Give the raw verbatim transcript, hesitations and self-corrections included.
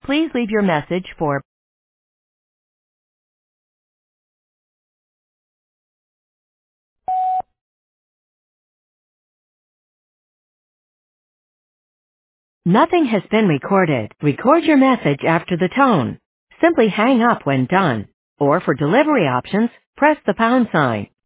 Please leave your message for Nothing has been recorded. Record your message after the tone. Simply hang up when done. Or for delivery options, press the pound sign.